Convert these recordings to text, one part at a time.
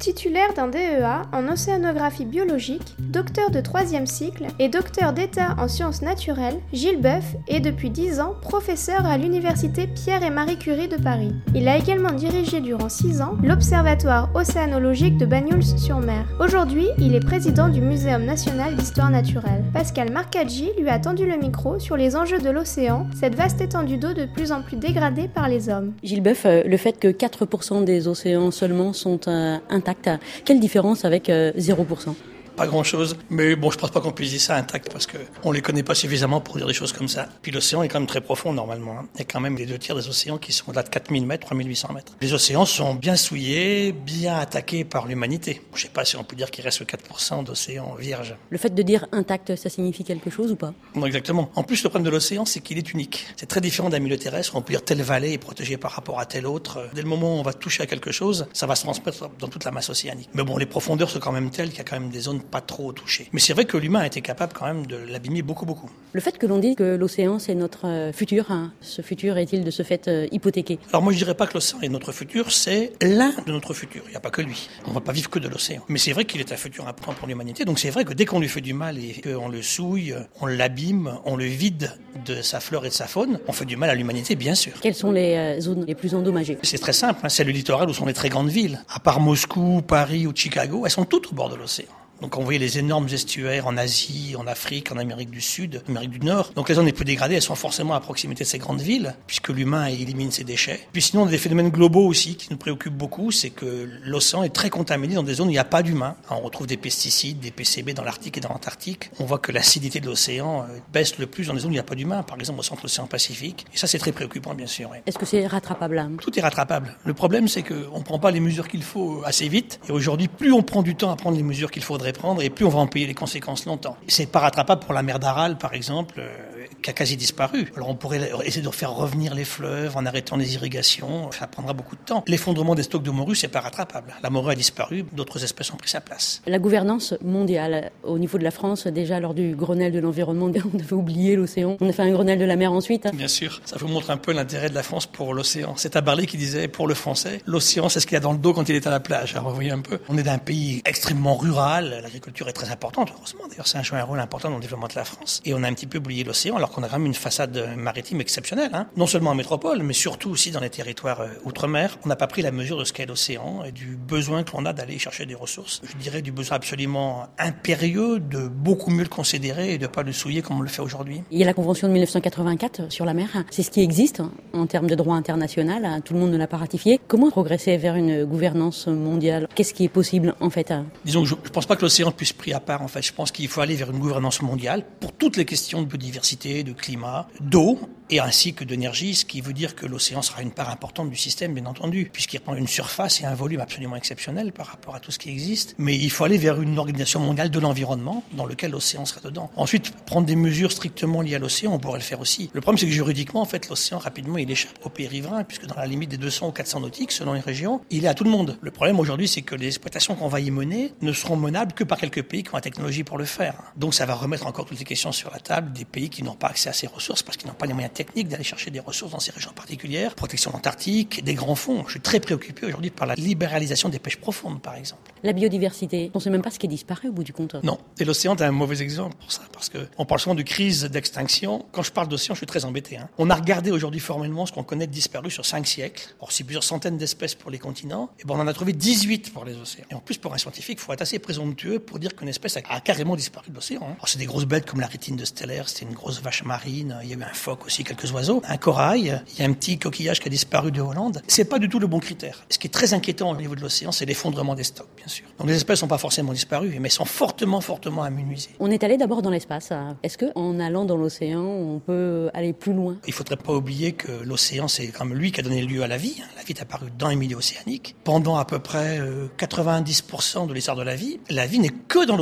Titulaire d'un DEA en océanographie biologique, docteur de 3e cycle et docteur d'État en sciences naturelles, Gilles Boeuf est depuis 10 ans professeur à l'université Pierre et Marie Curie de Paris. Il a également dirigé durant 6 ans l'Observatoire océanologique de Banyuls-sur-Mer. Aujourd'hui, il est président du Muséum national d'histoire naturelle. Pascal Marcaggi lui a tendu le micro sur les enjeux de l'océan, cette vaste étendue d'eau de plus en plus dégradée par les hommes. Gilles Boeuf, le fait que 4% des océans seulement sont intacts, quelle différence avec 0%? Pas grand-chose, mais bon, je pense pas qu'on puisse dire ça intact parce qu'on les connaît pas suffisamment pour dire des choses comme ça. Puis l'océan est quand même très profond normalement. Il y a quand même les 2 tiers des océans qui sont au-delà de 4000 mètres, 3800 mètres. Les océans sont bien souillés, bien attaqués par l'humanité. Je sais pas si on peut dire qu'il reste 4% d'océans vierges. Le fait de dire intact, ça signifie quelque chose ou pas? Non, exactement. En plus, le problème de l'océan, c'est qu'il est unique. C'est très différent d'un milieu terrestre. On peut dire telle vallée est protégée par rapport à telle autre. Dès le moment où on va toucher à quelque chose, ça va se transmettre dans toute la masse océanique. Mais bon, les profondeurs sont quand même telles qu'il y a quand même des zones pas trop touchées. Mais c'est vrai que l'humain a été capable quand même de l'abîmer beaucoup. Le fait que l'on dise que l'océan c'est notre futur, ce futur est-il de ce fait hypothéqué? Alors moi je dirais pas que l'océan est notre futur, c'est l'un de notre futur. Il n'y a pas que lui. On ne va pas vivre que de l'océan. Mais c'est vrai qu'il est un futur important pour l'humanité. Donc c'est vrai que dès qu'on lui fait du mal et qu'on le souille, on l'abîme, on le vide de sa flore et de sa faune, on fait du mal à l'humanité bien sûr. Quelles sont les zones les plus endommagées? C'est très simple, c'est le littoral où sont les très grandes villes. À part Moscou, Paris ou Chicago, elles sont toutes au bord de l'océan. Donc on voyait les énormes estuaires en Asie, en Afrique, en Amérique du Sud, en Amérique du Nord. Donc les zones les plus dégradées, elles sont forcément à proximité de ces grandes villes, puisque l'humain élimine ses déchets. Puis sinon, on a des phénomènes globaux aussi qui nous préoccupent beaucoup, c'est que l'océan est très contaminé dans des zones où il n'y a pas d'humain. On retrouve des pesticides, des PCB dans l'Arctique et dans l'Antarctique. On voit que l'acidité de l'océan baisse le plus dans des zones où il n'y a pas d'humain, par exemple au centre de l'océan Pacifique. Et ça, c'est très préoccupant, bien sûr. Oui. Est-ce que c'est rattrapable là? Tout est rattrapable. Le problème, c'est qu'on ne prend pas les mesures qu'il faut assez vite. Et aujourd'hui, plus on prend du temps à prendre les mesures qu'il faudrait prendre, et plus on va en payer les conséquences longtemps. C'est pas rattrapable pour la mer d'Aral, par exemple, qui a quasi disparu. Alors on pourrait essayer de faire revenir les fleuves en arrêtant les irrigations. Ça prendra beaucoup de temps. L'effondrement des stocks de morue, c'est pas rattrapable. La morue a disparu, d'autres espèces ont pris sa place. La gouvernance mondiale, au niveau de la France, déjà lors du Grenelle de l'environnement, on avait oublié l'océan. On a fait un Grenelle de la mer ensuite. Bien sûr. Ça vous montre un peu l'intérêt de la France pour l'océan. C'est Tabarly qui disait, pour le Français, l'océan, c'est ce qu'il y a dans le dos quand il est à la plage. Alors vous voyez un peu. On est d'un pays extrêmement rural. L'agriculture est très importante, heureusement. D'ailleurs, ça joue un rôle important dans le développement de la France. Et on a un petit peu oublié l'océan, alors qu'on a quand même une façade maritime exceptionnelle, hein. Non seulement en métropole, mais surtout aussi dans les territoires outre-mer. On n'a pas pris la mesure de ce qu'est l'océan et du besoin que l'on a d'aller chercher des ressources. Je dirais du besoin absolument impérieux de beaucoup mieux le considérer et de ne pas le souiller comme on le fait aujourd'hui. Il y a la Convention de 1984 sur la mer. C'est ce qui existe en termes de droit international. Tout le monde ne l'a pas ratifié. Comment progresser vers une gouvernance mondiale? Qu'est-ce qui est possible en fait? Disons que je ne pense pas que l'océan puisse être pris à part en fait. Je pense qu'il faut aller vers une gouvernance mondiale pour toutes les questions de biodiversité, de climat, d'eau et ainsi que d'énergie, ce qui veut dire que l'océan sera une part importante du système, bien entendu, puisqu'il prend une surface et un volume absolument exceptionnel par rapport à tout ce qui existe. Mais il faut aller vers une organisation mondiale de l'environnement dans lequel l'océan sera dedans. Ensuite, prendre des mesures strictement liées à l'océan, on pourrait le faire aussi. Le problème, c'est que juridiquement, en fait, l'océan, rapidement, il échappe aux pays riverains, puisque dans la limite des 200 ou 400 nautiques, selon les régions, il est à tout le monde. Le problème aujourd'hui, c'est que les exploitations qu'on va y mener ne seront menables que par quelques pays qui ont la technologie pour le faire. Donc ça va remettre encore toutes les questions sur la table des pays qui n'ont pas accès à ces ressources parce qu'ils n'ont pas les moyens techniques d'aller chercher des ressources dans ces régions particulières, protection de l'Antarctique, des grands fonds. Je suis très préoccupé aujourd'hui par la libéralisation des pêches profondes, par exemple. La biodiversité, on ne sait même pas ce qui est disparu au bout du compte. Non, et l'océan est un mauvais exemple pour ça, parce qu'on parle souvent de crise d'extinction. Quand je parle d'océan, je suis très embêté. On a regardé aujourd'hui formellement ce qu'on connaît de disparu sur 5 siècles. Or, c'est plusieurs centaines d'espèces pour les continents, et on en a trouvé 18 pour les océans. Et en plus, pour un scientifique, il faut être assez présomptueux pour dire qu'une espèce a carrément disparu de l'océan. Alors, c'est des grosses bêtes comme la rétine de Steller, c'était une grosse vache marine, il y a eu un phoque aussi, quelques oiseaux, un corail, il y a un petit coquillage qui a disparu de Hollande. C'est pas du tout le bon critère. Ce qui est très inquiétant au niveau de l'océan, c'est l'effondrement des stocks, bien sûr. Donc les espèces sont pas forcément disparues, mais sont fortement amenuisées. On est allé d'abord dans l'espace. Est-ce qu'en allant dans l'océan, on peut aller plus loin? Il faudrait pas oublier que l'océan, c'est quand même lui qui a donné lieu à la vie. La vie est apparue dans les milieux océaniques. Pendant à peu près 90% de l'histoire de la vie n'est que dans l'océan.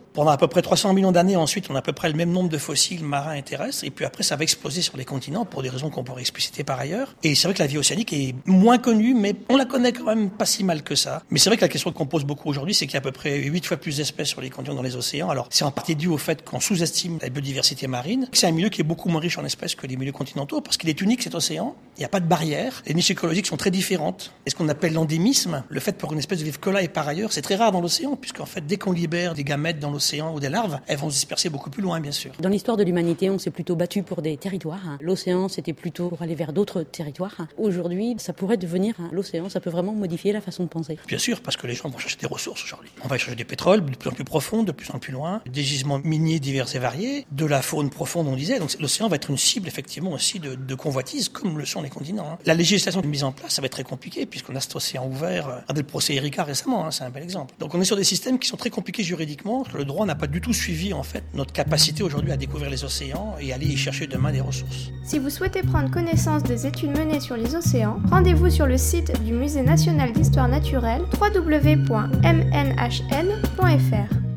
Pendant à peu près 300 millions d'années, ensuite, on a à peu près le même nombre de fossiles marins et terrestres. Et puis après, ça va exploser sur les continents pour des raisons qu'on pourrait expliciter par ailleurs. Et c'est vrai que la vie océanique est moins connue, mais on la connaît quand même pas si mal que ça. Mais c'est vrai que la question qu'on pose beaucoup aujourd'hui, c'est qu'il y a à peu près 8 fois plus d'espèces sur les continents que dans les océans. Alors, c'est en partie dû au fait qu'on sous-estime la biodiversité marine. C'est un milieu qui est beaucoup moins riche en espèces que les milieux continentaux parce qu'il est unique, cet océan. Il n'y a pas de barrière. Les niches écologiques sont très différentes. Et ce qu'on appelle l'endémisme, le fait pour une espèce de vivre que là et par ailleurs, c'est très rare dans l'océan, puisqu'en fait, dès qu'on libère des gamètes dans l'océan ou des larves, elles vont se disperser beaucoup plus loin, bien sûr. Dans l'histoire de l'humanité, on s'est plutôt battu pour des territoires. L'océan, c'était plutôt pour aller vers d'autres territoires. Aujourd'hui, ça pourrait devenir l'océan, ça peut vraiment modifier la façon de penser. Bien sûr, parce que les gens vont chercher des ressources aujourd'hui. On va chercher du pétrole de plus en plus profond, de plus en plus loin, des gisements miniers divers et variés, de la faune profonde, on disait. Donc l'océan va être une cible, effectivement, aussi de convoitises, comme le sont les continents. La législation mise en place, ça va être très compliqué, puisqu'on a cet océan ouvert. Regardez le procès Erika récemment, c'est un bel exemple. Donc on est sur des systèmes qui sont très compliqués juridiquement, parce que le droit n'a pas du tout suivi, en fait, notre capacité aujourd'hui à découvrir les océans et aller y chercher demain des ressources. Si vous souhaitez prendre connaissance des études menées sur les océans, rendez-vous sur le site du Musée national d'histoire naturelle www.mnhn.fr.